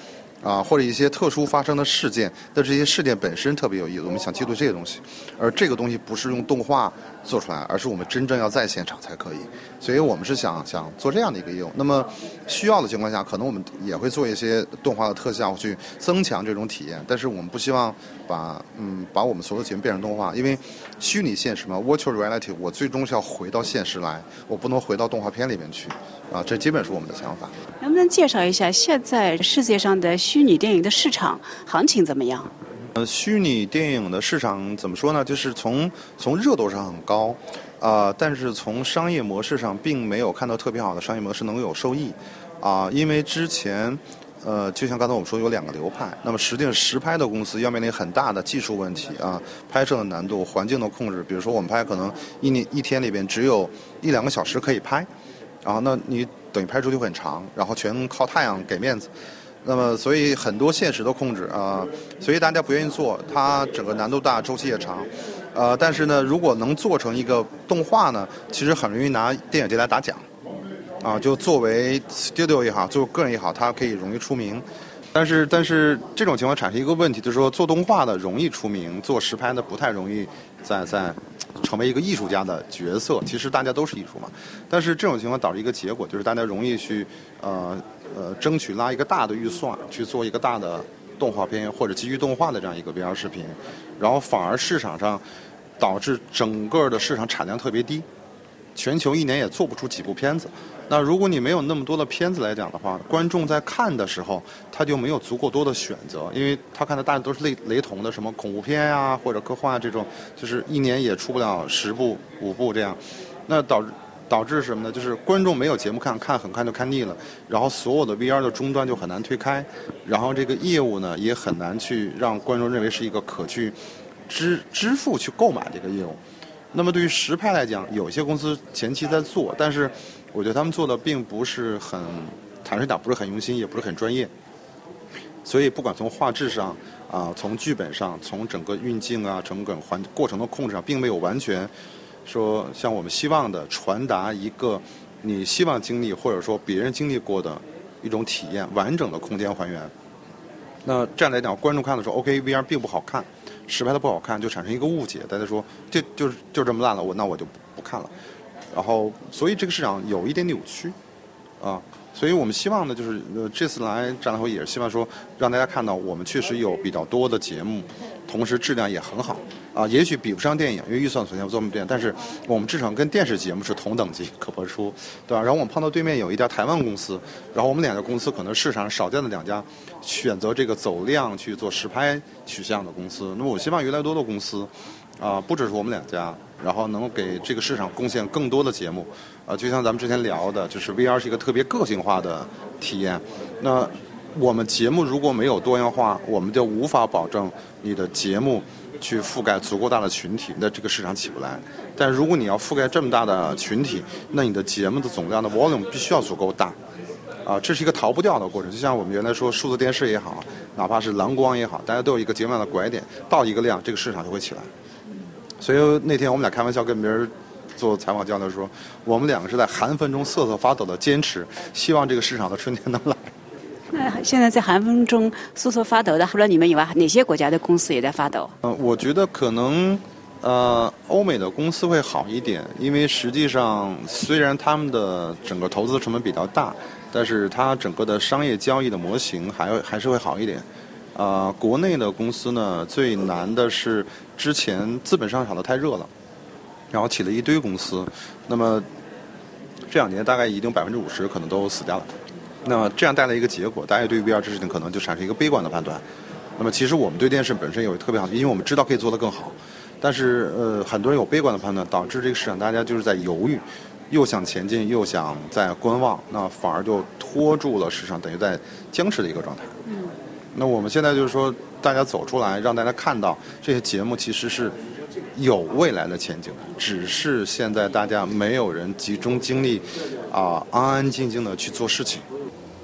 或者一些特殊发生的事件，但这些事件本身特别有意思，我们想记录这些东西，而这个东西不是用动画做出来，而是我们真正要在现场才可以，所以我们是想做这样的一个业务。那么需要的情况下，可能我们也会做一些动画的特效去增强这种体验，但是我们不希望把我们所有的节目变成动画，因为虚拟现实嘛 ，virtual reality， 我最终是要回到现实来，我不能回到动画片里面去，这基本是我们的想法。 能不能介绍一下现在世界上的虚拟电影的市场行情怎么样？ 虚拟电影的市场怎么说呢？就是从热度上很高，但是从商业模式上并没有看到特别好的商业模式能有收益，因为之前就像刚才我们说有2个流派，那么实际上实拍的公司要面临很大的技术问题拍摄的难度、环境的控制，比如说我们拍可能一天里边只有1-2个小时可以拍，那你等于拍出去很长，然后全靠太阳给面子。那么，所以很多现实的控制所以大家不愿意做，它整个难度大，周期也长，但是呢，如果能做成一个动画呢，其实很容易拿电影节来打奖，就作为 studio 也好，作为个人也好，它可以容易出名。但是这种情况产生一个问题，就是说做动画的容易出名，做实拍的不太容易在成为一个艺术家的角色。其实大家都是艺术嘛，但是这种情况导致一个结果，就是大家容易去争取拉一个大的预算去做一个大的动画片或者基于动画的这样一个 VR 视频，然后反而市场上导致整个的市场产量特别低，全球1年也做不出几部片子。那如果你没有那么多的片子来讲的话，观众在看的时候他就没有足够多的选择，因为他看的大家都是雷同的，什么恐怖片或者科幻这种，就是1年也出不了10部5部这样，那导致什么呢？就是观众没有节目看很快就看腻了，然后所有的 VR 的终端就很难推开，然后这个业务呢也很难去让观众认为是一个可去支付去购买的一个业务。那么对于实拍来讲，有些公司前期在做，但是我觉得他们做的并不是很坦率讲，不是很用心，也不是很专业。所以不管从画质上从剧本上，从整个运镜整个过程的控制上，并没有完全说像我们希望的传达一个你希望经历或者说别人经历过的一种体验，完整的空间还原。那这样来讲，观众看的时候 OK VR 并不好看，实拍的不好看，就产生一个误解，大家说就这么烂了，那我就不看了。然后所以这个市场有一点扭曲所以我们希望呢，就是这次来展览会也是希望说让大家看到我们确实有比较多的节目，同时质量也很好也许比不上电影，因为预算所限不做电影，但是我们至少跟电视节目是同等级可播出，对吧？然后我们碰到对面有一家台湾公司，然后我们2家公司可能市场上少见的2家选择这个走量去做实拍取向的公司。那么我希望越来越多的公司不只是我们2家，然后能够给这个市场贡献更多的节目就像咱们之前聊的，就是 VR 是一个特别个性化的体验。那我们节目如果没有多样化，我们就无法保证你的节目去覆盖足够大的群体，那这个市场起不来。但如果你要覆盖这么大的群体，那你的节目的总量的 volume 必须要足够大这是一个逃不掉的过程。就像我们原来说数字电视也好，哪怕是蓝光也好，大家都有一个节目量的拐点，到一个量，这个市场就会起来。所以那天我们俩开玩笑跟别人做采访交流说，我们2个是在寒风中瑟瑟发抖的坚持，希望这个市场的春天能来。 那现在在寒风中瑟瑟发抖的，除了你们以外，哪些国家的公司也在发抖？ 我觉得可能欧美的公司会好一点，因为实际上虽然他们的整个投资成本比较大，但是它整个的商业交易的模型还是会好一点。国内的公司呢，最难的是之前资本市场炒得太热了，然后起了一堆公司，那么这2年大概一定50%可能都死掉了。那这样带来一个结果，大家对 VR 这事情可能就产生一个悲观的判断。那么其实我们对电视本身有特别好，因为我们知道可以做得更好，但是很多人有悲观的判断，导致这个市场大家就是在犹豫，又想前进又想在观望，那反而就拖住了市场，等于在僵持的一个状态。那我们现在就是说大家走出来，让大家看到这些节目其实是有未来的前景，只是现在大家没有人集中精力安安静静的去做事情。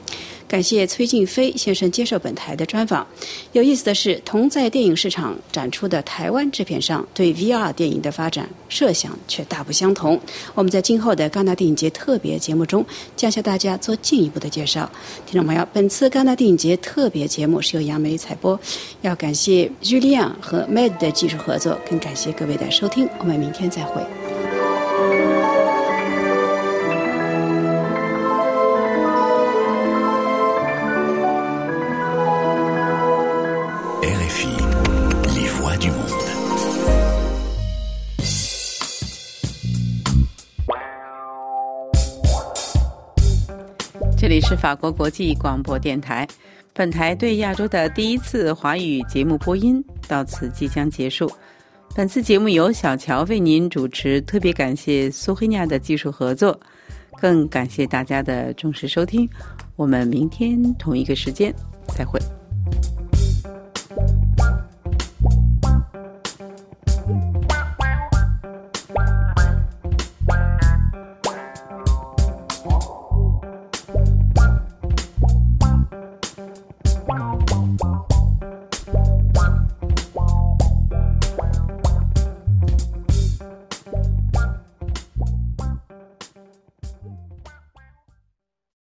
感谢崔静飞先生接受本台的专访。有意思的是，同在电影市场展出的台湾制片商对 VR 电影的发展设想却大不相同。我们在今后的戛纳电影节特别节目中将向大家做进一步的介绍。听众朋友，本次戛纳电影节特别节目是由杨梅采播，要感谢 Julian 和 Med 的技术合作，更感谢各位的收听，我们明天再会。 这里是法国国际广播电台，本台对亚洲的第一次华语节目播音到此即将结束。本次节目由小乔为您主持，特别感谢苏黑亚的技术合作，更感谢大家的忠实收听。我们明天同一个时间再会。